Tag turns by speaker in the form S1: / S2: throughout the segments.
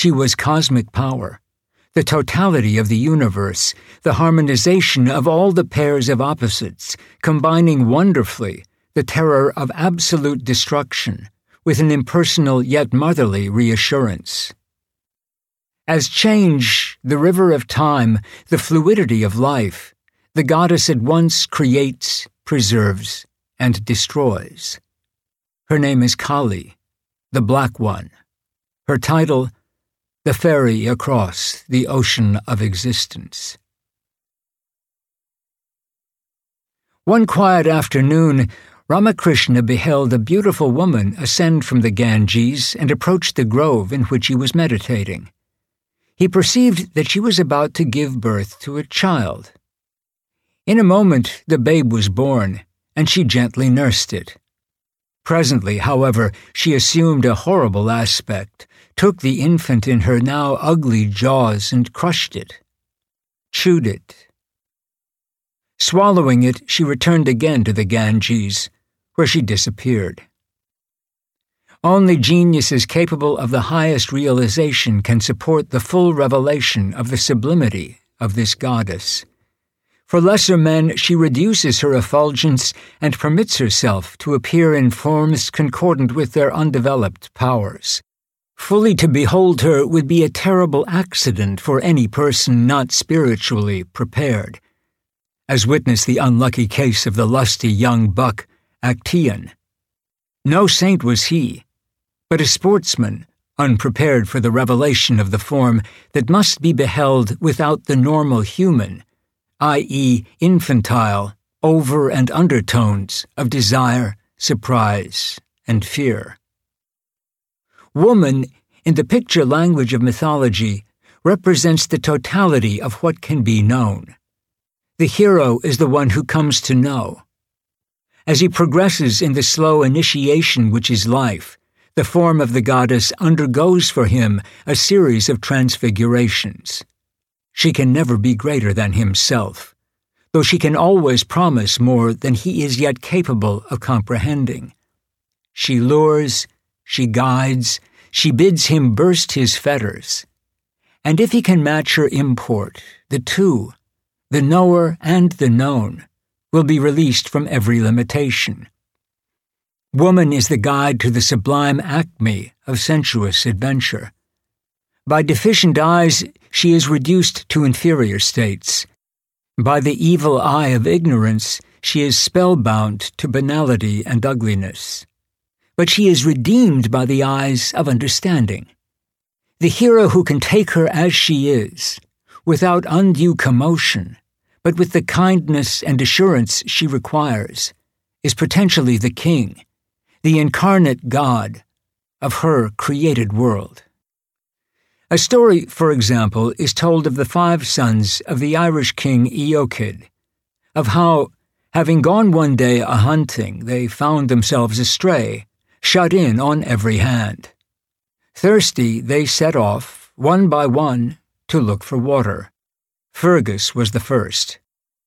S1: She was cosmic power, the totality of the universe, the harmonization of all the pairs of opposites, combining wonderfully the terror of absolute destruction with an impersonal yet motherly reassurance. As change, the river of time, the fluidity of life, the goddess at once creates, preserves, and destroys. Her name is Kali, the Black One. Her title, the ferry across the ocean of existence. One quiet afternoon, Ramakrishna beheld a beautiful woman ascend from the Ganges and approach the grove in which he was meditating. He perceived that she was about to give birth to a child. In a moment, the babe was born, and she gently nursed it. Presently, however, she assumed a horrible aspect, took the infant in her now ugly jaws and crushed it, chewed it. Swallowing it, she returned again to the Ganges, where she disappeared. Only geniuses capable of the highest realization can support the full revelation of the sublimity of this goddess. For lesser men, she reduces her effulgence and permits herself to appear in forms concordant with their undeveloped powers. Fully to behold her would be a terrible accident for any person not spiritually prepared, as witness the unlucky case of the lusty young buck, Actaeon. No saint was he, but a sportsman, unprepared for the revelation of the form that must be beheld without the normal human, i.e., infantile, over- and undertones of desire, surprise, and fear. Woman, in the picture language of mythology, represents the totality of what can be known. The hero is the one who comes to know. As he progresses in the slow initiation which is life, the form of the goddess undergoes for him a series of transfigurations. She can never be greater than himself, though she can always promise more than he is yet capable of comprehending. She lures, she guides, she bids him burst his fetters. And if he can match her import, the two, the knower and the known, will be released from every limitation. Woman is the guide to the sublime acme of sensuous adventure. By deficient eyes, she is reduced to inferior states. By the evil eye of ignorance, she is spellbound to banality and ugliness. But she is redeemed by the eyes of understanding. The hero who can take her as she is, without undue commotion, but with the kindness and assurance she requires, is potentially the king, the incarnate God of her created world. A story, for example, is told of the 5 sons of the Irish king Eochaid, of how, having gone one day a-hunting, they found themselves astray, shut in on every hand. Thirsty, they set off, one by one, to look for water. Fergus was the first.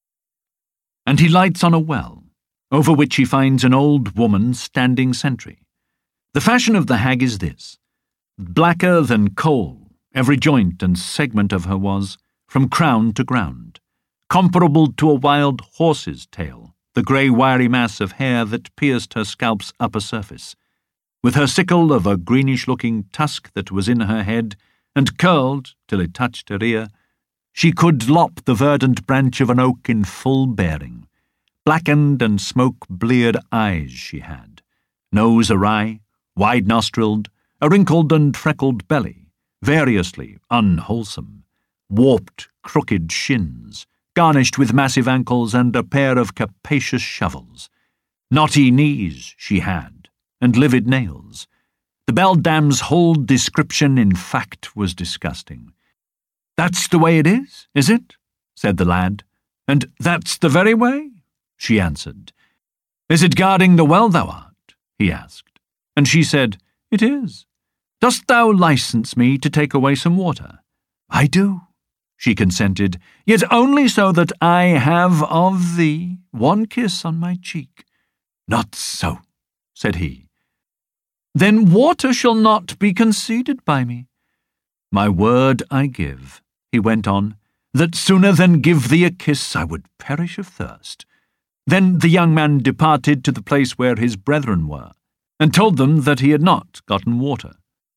S2: And he lights on a well, over which he finds an old woman standing sentry. The fashion of the hag is this: blacker than coal, every joint and segment of her was, from crown to ground, comparable to a wild horse's tail, the grey wiry mass of hair that pierced her scalp's upper surface, with her sickle of a greenish-looking tusk that was in her head, and curled till it touched her ear, she could lop the verdant branch of an oak in full bearing. Blackened and smoke-bleared eyes she had, nose awry, wide-nostriled, a wrinkled and freckled belly, variously unwholesome, warped, crooked shins, garnished with massive ankles and a pair of capacious shovels. Knotty knees she had, and livid nails. The beldame's whole description, in fact, was disgusting. "That's the way it is it?" said the lad. "And that's the very way?" she answered. "Is it guarding the well thou art?" he asked. And she said, "It is. Dost thou license me to take away some water?" "I do," she consented, "yet only so that I have of thee one kiss on my cheek." "Not so," said he. "Then water shall not be conceded by me." My word I give, he went on, that sooner than give thee a kiss I would perish of thirst. Then the young man departed to the place where his brethren were, and told them that he had not gotten water.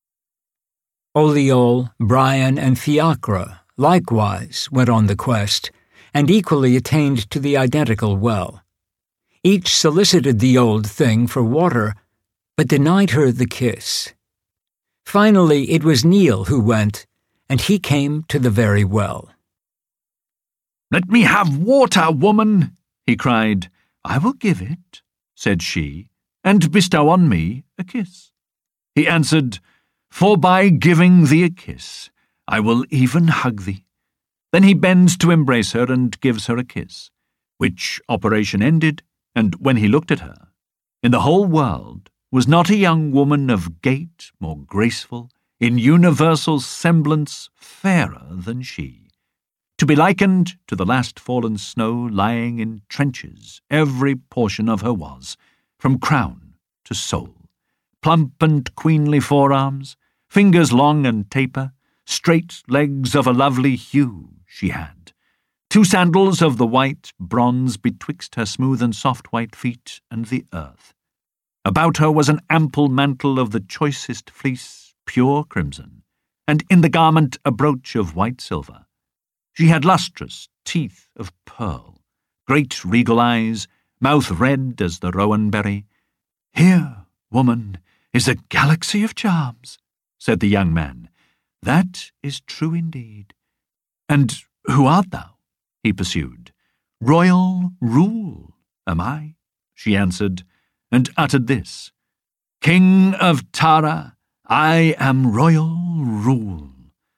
S1: Oliol, Brian, and Fiacre likewise went on the quest, and equally attained to the identical well. Each solicited the old thing for water, but denied her the kiss. Finally it was Neil who went, and he came to the very well.
S2: "Let me have water, woman," he cried. "I will give it," said she, "and bestow on me a kiss." He answered, "For by giving thee a kiss, I will even hug thee." Then he bends to embrace her and gives her a kiss, which operation ended, and when he looked at her, in the whole world was not a young woman of gait more graceful, in universal semblance fairer than she, to be likened to the last fallen snow lying in trenches every portion of her was, from crown to sole, plump and queenly forearms, fingers long and taper, straight legs of a lovely hue she had, 2 sandals of the white bronze betwixt her smooth and soft white feet and the earth. About her was an ample mantle of the choicest fleece, pure crimson, and in the garment a brooch of white silver. She had lustrous teeth of pearl, great regal eyes, mouth red as the rowan berry. "Here, woman, is a galaxy of charms," said the young man. "That is true indeed." "And who art thou?" he pursued. "Royal Rule am I," she answered, and uttered this, "King of Tara, I am Royal Rule.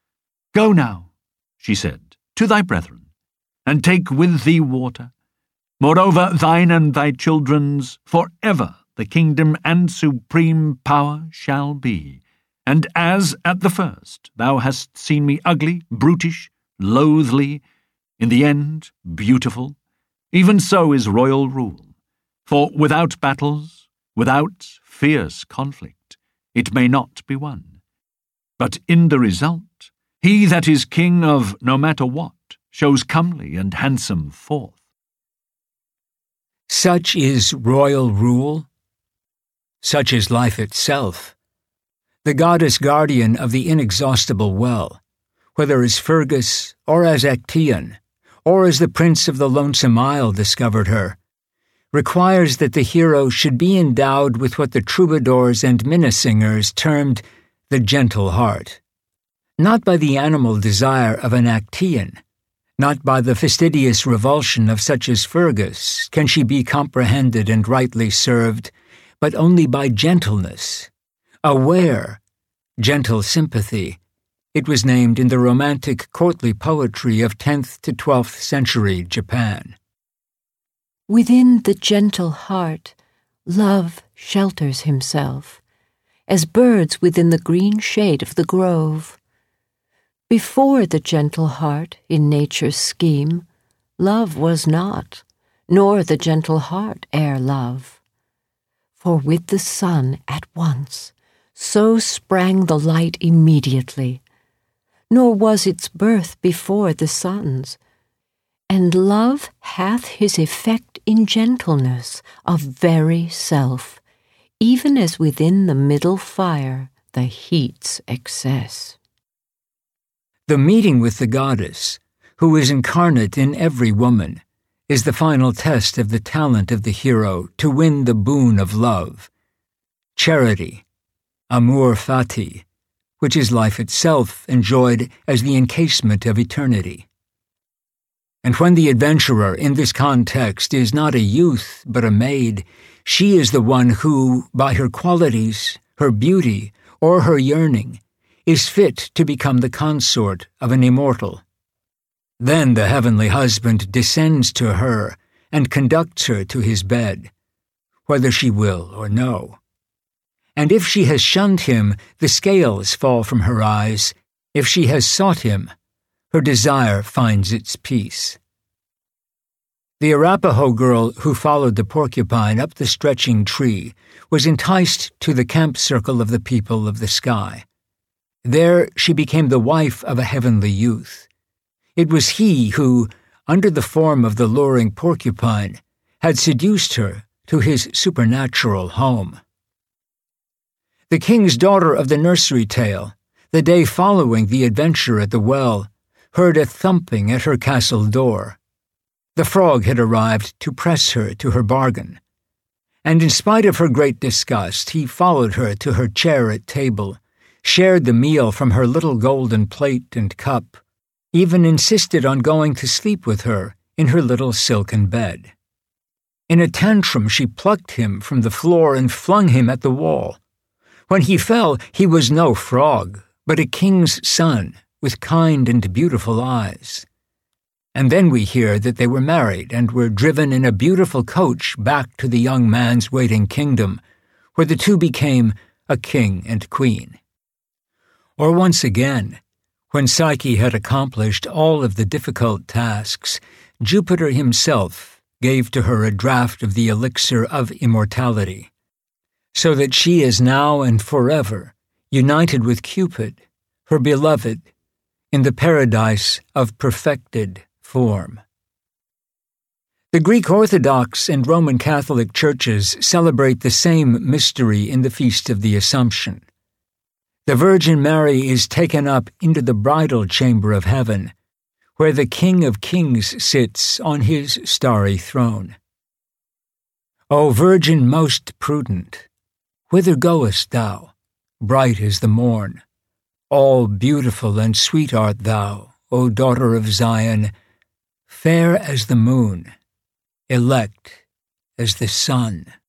S2: Go now," she said, "to thy brethren, and take with thee water. Moreover, thine and thy children's for ever the kingdom and supreme power shall be. And as at the first thou hast seen me ugly, brutish, loathly, in the end beautiful, even so is royal rule. For without battles, without fierce conflict, it may not be won. But in the result, he that is king of no matter what shows comely and handsome forth."
S1: Such is royal rule. Such is life itself. The goddess guardian of the inexhaustible well, whether as Fergus, or as Actaeon, or as the Prince of the Lonesome Isle discovered her, requires that the hero should be endowed with what the troubadours and minnesingers termed the gentle heart. Not by the animal desire of an Actaeon, not by the fastidious revulsion of such as Fergus can she be comprehended and rightly served, but only by gentleness, aware, gentle sympathy. It was named in the romantic courtly poetry of 10th to 12th century Japan.
S3: Within the gentle heart, love shelters himself, as birds within the green shade of the grove. Before the gentle heart in nature's scheme, love was not, nor the gentle heart ere love. For with the sun at once, so sprang the light immediately, nor was its birth before the sun's. And love hath his effect in gentleness of very self, even as within the middle fire the heat's excess.
S1: The meeting with the goddess, who is incarnate in every woman, is the final test of the talent of the hero to win the boon of love. Charity, amor fati, which is life itself enjoyed as the encasement of eternity. And when the adventurer in this context is not a youth but a maid, she is the one who, by her qualities, her beauty, or her yearning, is fit to become the consort of an immortal. Then the heavenly husband descends to her and conducts her to his bed, whether she will or no. And if she has shunned him, the scales fall from her eyes. If she has sought him, her desire finds its peace. The Arapaho girl who followed the porcupine up the stretching tree was enticed to the camp circle of the people of the sky. There she became the wife of a heavenly youth. It was he who, under the form of the luring porcupine, had seduced her to his supernatural home. The king's daughter of the nursery tale, the day following the adventure at the well, heard a thumping at her castle door. The frog had arrived to press her to her bargain, and in spite of her great disgust, he followed her to her chair at table, shared the meal from her little golden plate and cup, even insisted on going to sleep with her in her little silken bed. In a tantrum, she plucked him from the floor and flung him at the wall. When he fell, he was no frog, but a king's son with kind and beautiful eyes. And then we hear that they were married and were driven in a beautiful coach back to the young man's waiting kingdom, where the two became a king and queen. Or once again, when Psyche had accomplished all of the difficult tasks, Jupiter himself gave to her a draught of the elixir of immortality, so that she is now and forever united with Cupid, her beloved, in the paradise of perfected form. The Greek Orthodox and Roman Catholic churches celebrate the same mystery in the Feast of the Assumption. The Virgin Mary is taken up into the bridal chamber of heaven, where the King of Kings sits on his starry throne. O Virgin most prudent, whither goest thou, bright as the morn? All beautiful and sweet art thou, O daughter of Zion, fair as the moon, elect as the sun.